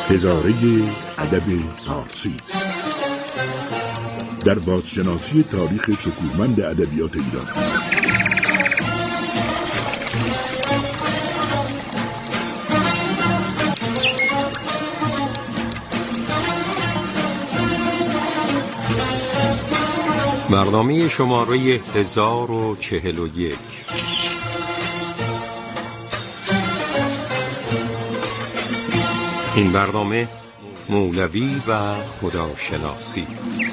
هزاره ادب فارسی در بازشناسی تاریخ شکوهمند ادبیات ایران. برنامه شماره 1041. این برنامه مولوی و خداشناسی.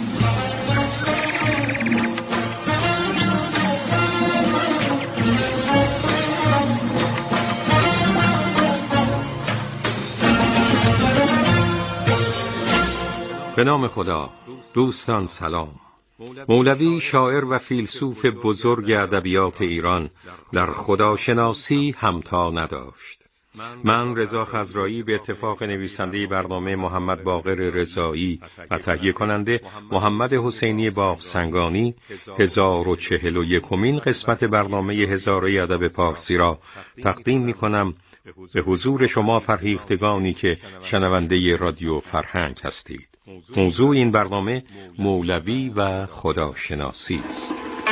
به نام خدا. دوستان سلام. مولوی شاعر و فیلسوف بزرگ ادبیات ایران در خداشناسی همتا نداشت. من رضا خضرایی به اتفاق نویسنده برنامه محمد باقر رضایی و تهیه کننده محمد حسینی باغسنگانی 1041مین قسمت برنامه هزاره ادب پارسی را تقدیم می کنم به حضور شما فرهیختگانی که شنونده رادیو فرهنگ هستید. موضوع این برنامه مولوی و خداشناسی است.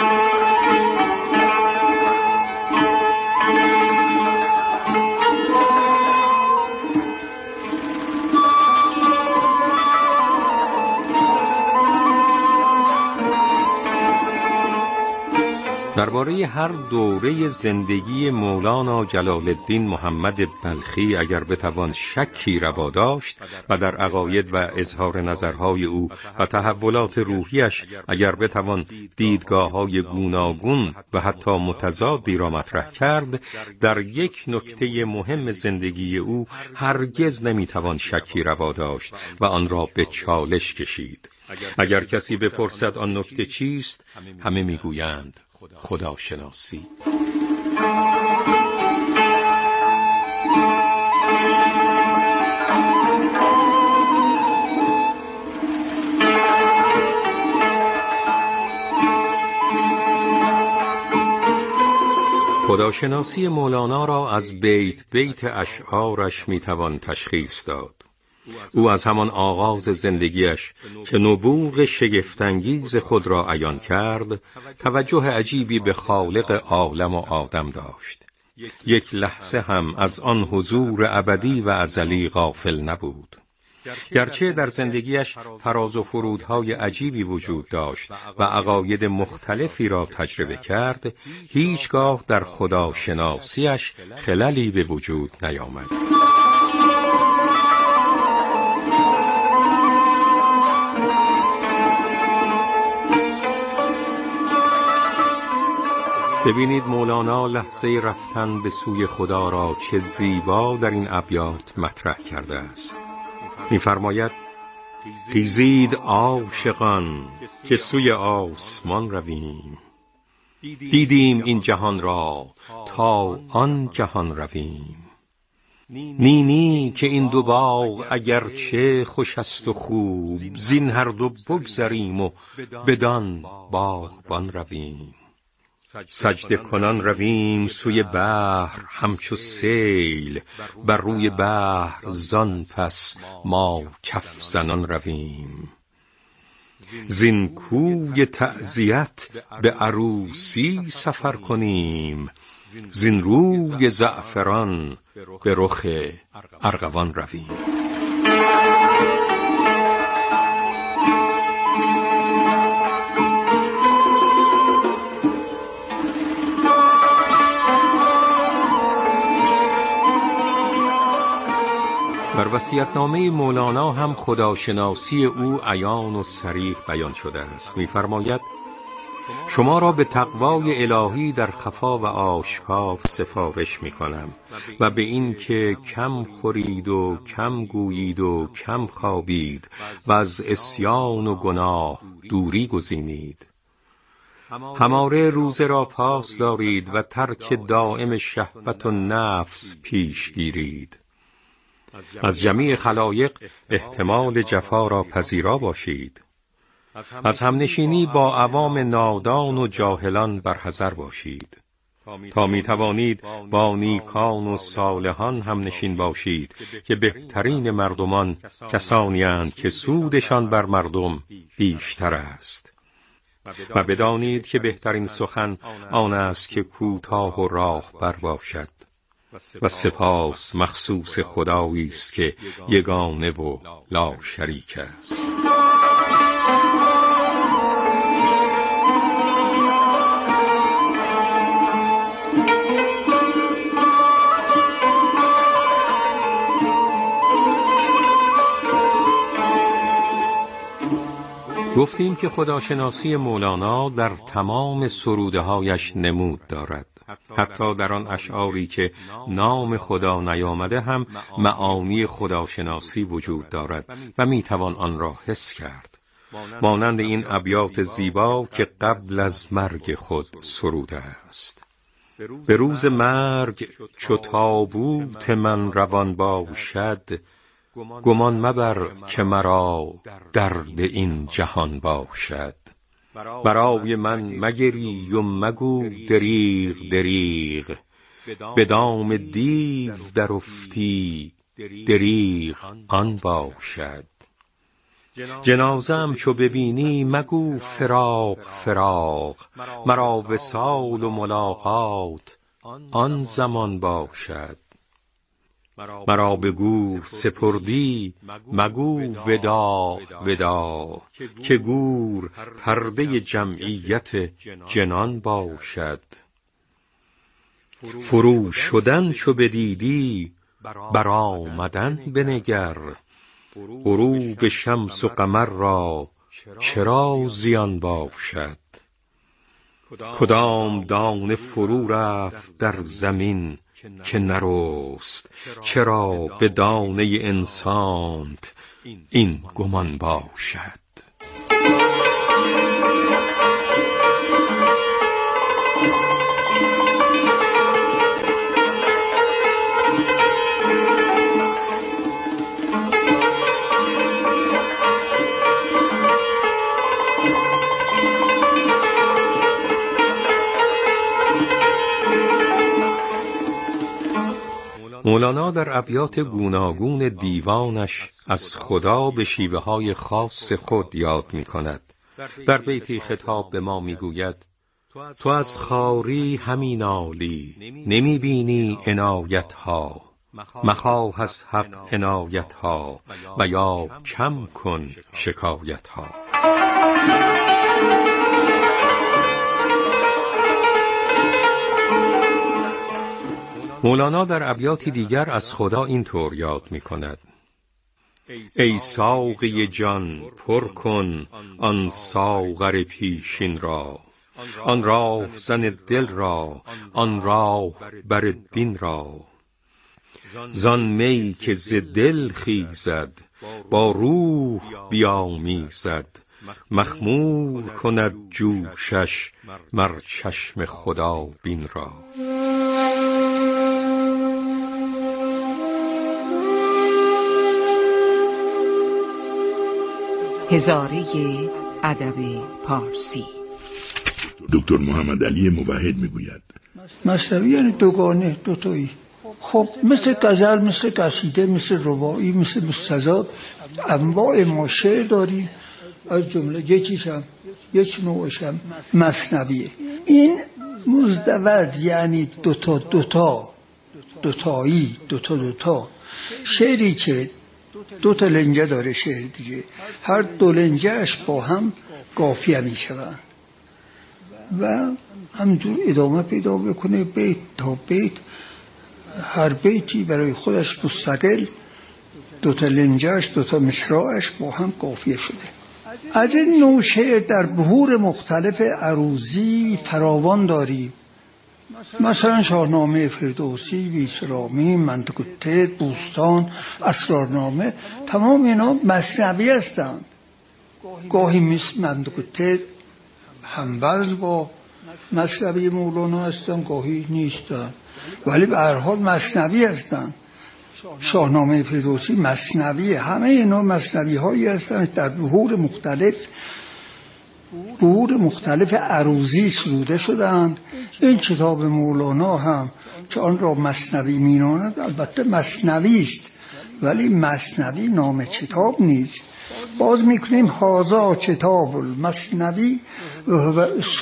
درباره هر دوره زندگی مولانا جلال الدین محمد بلخی اگر بتوان شکی روا داشت و در عقاید و اظهار نظرهای او و تحولات روحیش اگر بتوان دیدگاه‌های گوناگون و حتی متضادی را مطرح کرد، در یک نکته مهم زندگی او هرگز نمیتوان شکی روا داشت و آن را به چالش کشید. اگر کسی بپرسد آن نکته چیست، همه میگویند خداشناسی. خداشناسی مولانا را از بیت بیت اشعارش میتوان تشخیص داد. او از همان آغاز زندگیش که نبوغ شگفت‌انگیز خود را عیان کرد، توجه عجیبی به خالق عالم و آدم داشت. یک لحظه هم از آن حضور ابدی و ازلی غافل نبود. گرچه در زندگیش فراز و فرودهای عجیبی وجود داشت و عقاید مختلفی را تجربه کرد، هیچگاه در خداشناسیش خللی به وجود نیامد. ببینید مولانا لحظه رفتن به سوی خدا را چه زیبا در این ابیات مطرح کرده است. می‌فرماید: خیزید عاشقان که سوی آسمان رویم، دیدیم این جهان را تا آن جهان رویم. نی نی که این دو باغ اگرچه خوش است و خوب، زین هر دو بگذریم و بدان باغبان رویم. سجده کنان رویم سوی بحر همچو سیل، بر روی بحر زان پس ما کف زنان رویم. زین کوی تعزیت به عروسی سفر کنیم، زین روی زعفران به رخ ارغوان رویم. در وصیت‌نامه مولانا هم خداشناسی او عیان و صریح بیان شده است. می‌فرماید: شما را به تقوای الهی در خفا و آشکار سفارش می‌کنم و به این که کم خورید و کم گویید و کم خوابید و از عصیان و گناه دوری گزینید. هماره روزه را پاس دارید و ترک دائم شهوت و نفس پیش گیرید. از جمیع خلایق احتمال جفا را پذیرا باشید. از همنشینی با عوام نادان و جاهلان برحذر باشید. تا می توانید با نیکان و صالحان هم نشین باشید که بهترین مردمان کسانی اند که سودشان بر مردم بیشتر است. و بدانید که بهترین سخن آن است که کوتاه و راهبر باشد و سپاس مخصوص خدایی است که یگانه و لا شریک است. گفتیم که خداشناسی مولانا در تمام سروده‌هایش نمود دارد. حتی در آن اشعاری که نام خدا نیامده هم معانی خداشناسی وجود دارد و میتوان آن را حس کرد، مانند این ابیات زیبا که قبل از مرگ خود سروده است. به روز مرگ چو تابوت من روان باشد، گمان مبر که مرا درد این جهان باشد. برای من مگری و مگو دریغ دریغ، به دام دیو در افتی دریغ آن باشد. جنازم چو ببینی مگو فراق فراق، مرا وصال و ملاقات آن زمان باشد. مرا به گور سپردی مگو وداع وداع، که گور پرده جمعیت جنان باشد. فرو شدن چو بدیدی برآمدن بنگر، غروب شمس و قمر را چرا زیان باشد. کدام دانه فرو رفت در زمین که نرست، چرا به دانه انسانت این گمان باشد. مولانا در ابیات گوناگون دیوانش از خدا به شیوه‌های خاص خود یاد می‌کند. در بیتی خطاب به ما می‌گوید: تو از خواری همی نالی، نمی‌بینی عنایت‌ها، مخواه از حق عنایت‌ها و یا کم کن شکایت‌ها. مولانا در ابیاتی دیگر از خدا اینطور یاد می کند: ای ساقی جان پر کن آن ساغر پیشین را، آن راه زن دل را، آن راه بر دین را. زان می که ز دل خیزد، با روح بیامیزد، مخمور کند جوشش مر چشم خدا بین را. هزاره ادب پارسی. دکتر محمد علی موحد میگوید مثنوی یعنی دوگانه، دوتایی. خب مثل غزل، مثل قصیده، مثل رباعی، مثل مستزاد، انواع ما شعر داریم. از جمله یک نوعشم مثنویه. این مزدوج یعنی دوتایی شعری که دوتا لنجه داره. شعر دیگه هر دو لنجهش با هم قافیه می شوند و همجور ادامه پیدا بکنه بیت تا بیت. هر بیتی برای خودش مستقل، دوتا لنجهش، دوتا مصرعش با هم قافیه شده. از این نوع شعر در بحور مختلف عروضی فراوان داریم. مثلا شاهنامه فردوسی، ویسرامی، منطق الطیر، بوستان، اسرارنامه، تمام اینا مثنوی هستند. گاهی مثل منطق الطیر هموزن با مثنوی مولانا هستند، گاهی نیستند، ولی به هر حال مثنوی هستند. شاهنامه فردوسی مثنوی، همه اینا مثنوی هایی هستند در بحور مختلف بور مختلف عروضی سروده شدند. این کتاب مولانا هم که آن را مثنوی مینامند، البته مثنوی است ولی مثنوی نام کتاب نیست. باز میکنیم هذا کتاب المثنوی و هو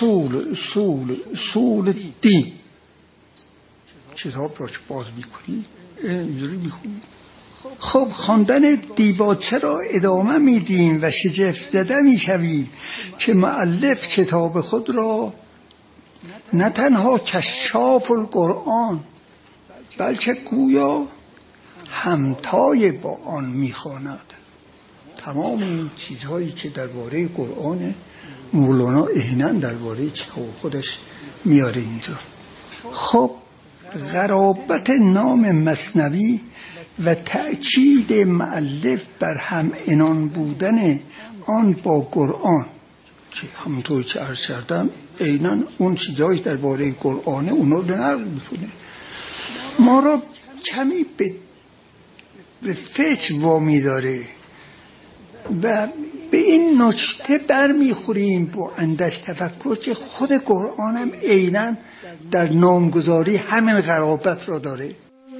اصول دین. کتاب را که باز میکنی اینجوری میخونی. خب خواندن دیباچه را ادامه میدیم و شگفت زده میشویم که مؤلف کتاب خود را نه تنها کشاف القرآن بلکه گویا همتای با آن میخواند. تمام این چیزهایی که درباره قرآن مولانا عیناً درباره کتاب خودش میاره اینجا. خب غرابت نام مثنوی و تأکید مؤلف بر هم عنان بودن آن با قرآن که همونطور که عرض کردم عیناً اون چیزهایی درباره قرآن اونا رو نقل میکنه، ما را کمی به فکر وامی داره و به این نکته برمیخوریم با اندک تفکر که خود قرآن هم عیناً در نامگذاری همین غرابت را داره.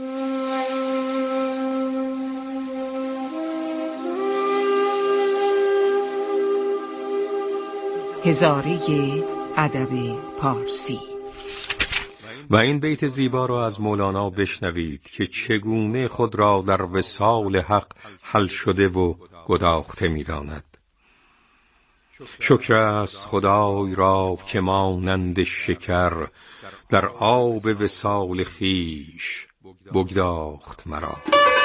هزاره ادب پارسی. و این بیت زیبا را از مولانا بشنوید که چگونه خود را در وصال حق حل شده و گداخته می‌داند. شکر است خدای را که مانند شکر در آب وصال خویش بگداخت مرا.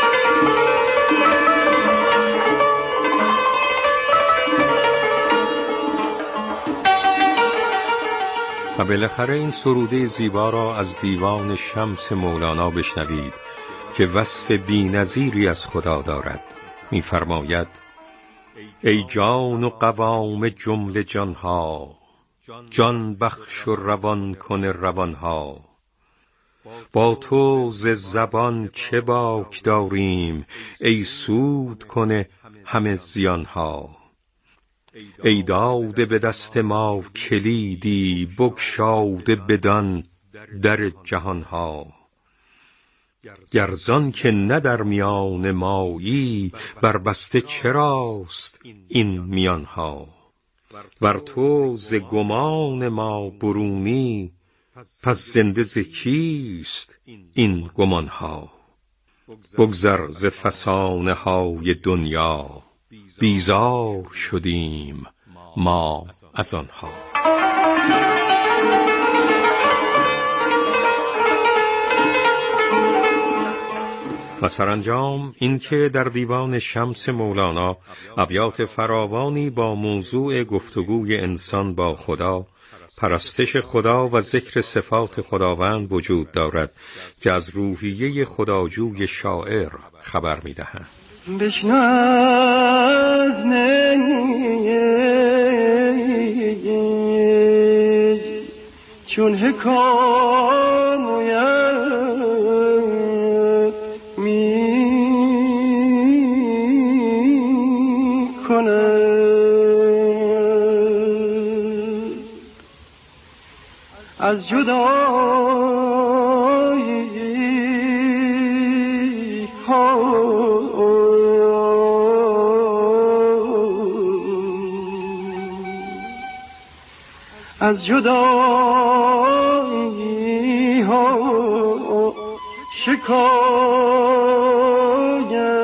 و بالاخره این سروده زیبا را از دیوان شمس مولانا بشنوید که وصف بی‌نظیری از خدا دارد. می‌فرماید: ای جان و قوام جمله جانها، جان بخش و روان کن روانها. با تو ز زبان چه باک داریم، ای سود کنه همه زیانها. ای داده به دست ما کلیدی، بگشاده بدان در جهانها. گرزان که نه در میان مایی، بربسته چراست این میانها. ور تو ز گمان ما برونی، پس زنده ز کیست این گمانها. بگذر ز فسانه های دنیا، بیزار شدیم ما از آنها. و سرانجام این که در دیوان شمس مولانا ابیات فراوانی با موضوع گفتگوی انسان با خدا، پرستش خدا و ذکر صفات خداوند وجود دارد که از روحیه خداجوی شاعر خبر می‌دهند. بشنو از چون حکایت می کند از جدایی ها، از جدایی ها شکایت